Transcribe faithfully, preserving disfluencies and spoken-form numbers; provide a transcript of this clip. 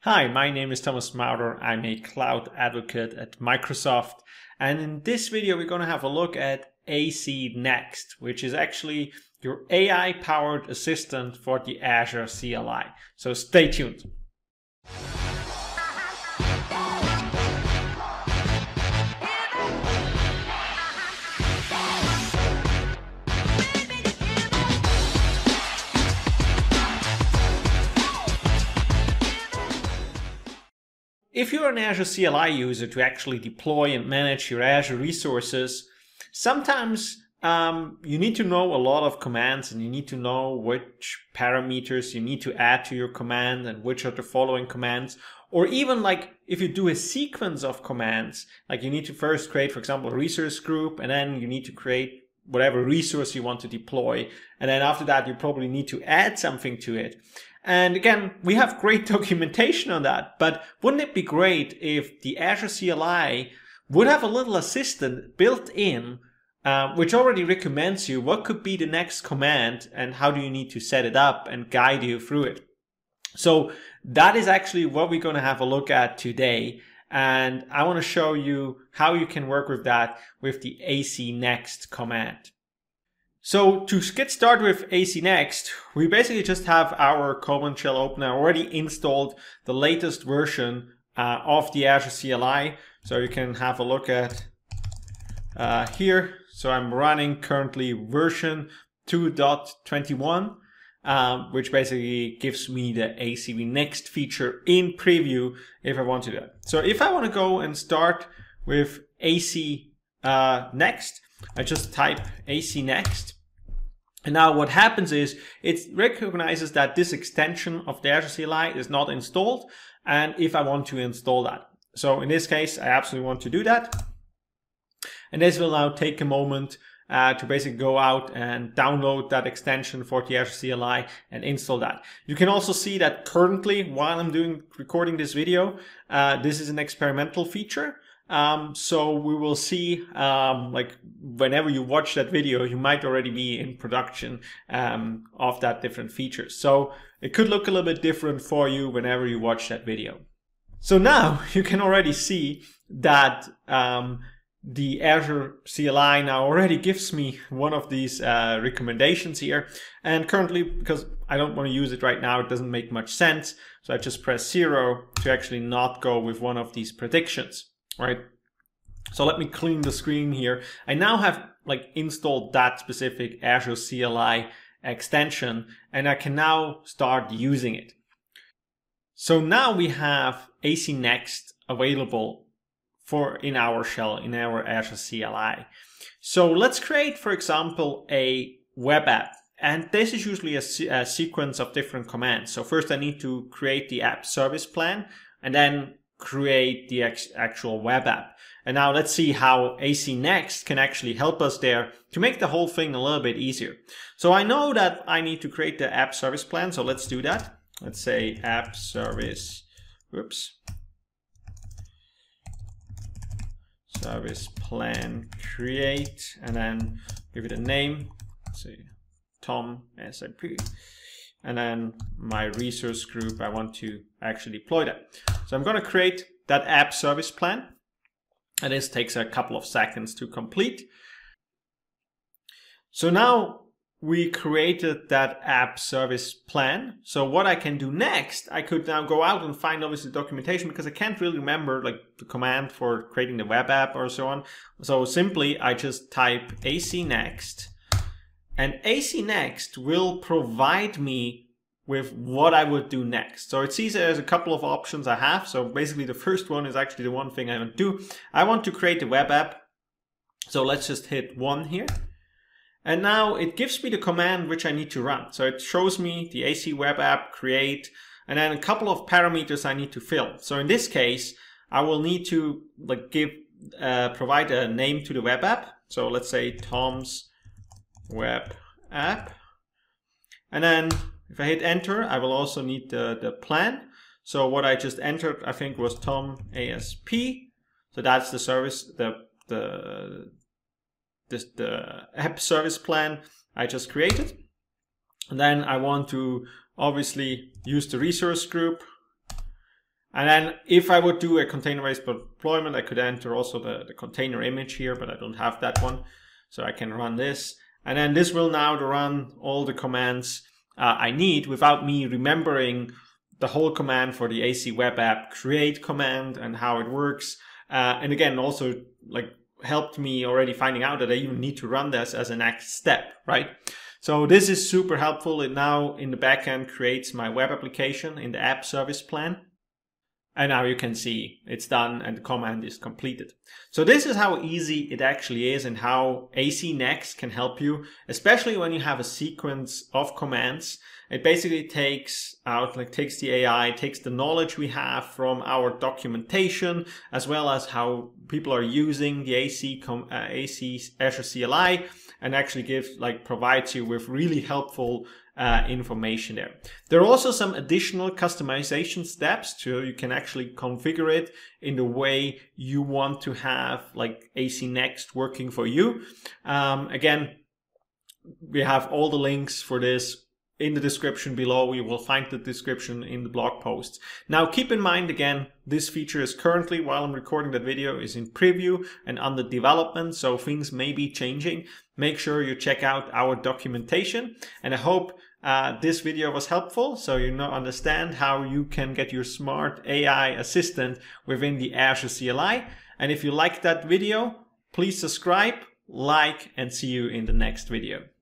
Hi, my name is Thomas Maurer. I'm a cloud advocate at Microsoft. And in this video, we're going to have a look at A C Next, which is actually your A I-powered assistant for the Azure C L I. So stay tuned. If you're an Azure C L I user to actually deploy and manage your Azure resources, sometimes um, you need to know a lot of commands and you need to know which parameters you need to add to your command and which are the following commands. Or even like if you do a sequence of commands, like you need to first create, for example, a resource group, and then you need to create whatever resource you want to deploy. And then after that, you probably need to add something to it. And again, we have great documentation on that, but wouldn't it be great if the Azure C L I would have a little assistant built in, uh, which already recommends you what could be the next command and how do you need to set it up and guide you through it. So that is actually what we're going to have a look at today. And I want to show you how you can work with that with the A C Next command. So to get started with A C Next, we basically just have our command shell open. I already installed the latest version uh, of the Azure C L I. So you can have a look at uh, here. So I'm running currently version two point twenty-one, um, which basically gives me the A C Next feature in preview if I want to do that. So if I want to go and start with A C uh, Next, I just type A C Next. And now what happens is it recognizes that this extension of the Azure C L I is not installed. And if I want to install that. So in this case, I absolutely want to do that. And this will now take a moment uh, to basically go out and download that extension for the Azure C L I and install that. You can also see that currently, while I'm doing recording this video, uh, this is an experimental feature. Um, so we will see, um, like whenever you watch that video, you might already be in production, um, of that different features. So it could look a little bit different for you whenever you watch that video. So now you can already see that, um, the Azure C L I now already gives me one of these, uh, recommendations here. And currently, because I don't want to use it right now, it doesn't make much sense. So I just press zero to actually not go with one of these predictions. Right. So let me clean the screen here. I now have like installed that specific Azure C L I extension and I can now start using it. So now we have A C Next available for in our shell, in our Azure C L I. So let's create, for example, a web app. And this is usually a, se a sequence of different commands. So first I need to create the app service plan and then create the actual web app. And now let's see how A C Next can actually help us there to make the whole thing a little bit easier. So I know that I need to create the app service plan. So let's do that. Let's say app service, whoops, service plan create, and then give it a name. Let's say Tom S A P. And then my resource group, I want to actually deploy that. So I'm going to create that app service plan. And this takes a couple of seconds to complete. So now we created that app service plan. So what I can do next, I could now go out and find obviously documentation because I can't really remember like the command for creating the web app or so on. So simply I just type A C Next. And A C Next will provide me with what I would do next. So it sees there's a couple of options I have. So basically the first one is actually the one thing I want to do. I want to create a web app. So let's just hit one here. And now it gives me the command which I need to run. So it shows me the A C web app create and then a couple of parameters I need to fill. So in this case, I will need to like give, uh, provide a name to the web app. So let's say Tom's web app. And then if I hit enter, I will also need the, the plan. So what I just entered, I think was Tom A S P. So that's the service, the, the, the, the app service plan I just created. And then I want to obviously use the resource group And then if I would do a container-based deployment, I could enter also the, the container image here, but I don't have that one. So I can run this. And then this will now run all the commands uh, I need without me remembering the whole command for the A C web app create command and how it works. Uh, and again, also like helped me already finding out that I even need to run this as a next step, right? So this is super helpful. It now in the backend creates my web application in the app service plan. And now you can see it's done and the command is completed. So this is how easy it actually is and how A C Next can help you, especially when you have a sequence of commands. It basically takes out, like takes the A I, takes the knowledge we have from our documentation, as well as how people are using the A C, com, uh, A C Azure C L I, and actually gives, like provides you with really helpful Uh, information there. There are also some additional customization steps so you can actually configure it in the way you want to have like A C Next working for you. Um, again, we have all the links for this in the description below. You will find the description in the blog post. Now keep in mind again, this feature is currently, while I'm recording that video, is in preview and under development, so things may be changing. Make sure you check out our documentation, and I hope uh, this video was helpful so you know understand how you can get your smart A I assistant within the Azure C L I. And if you liked that video, please subscribe, like, and see you in the next video.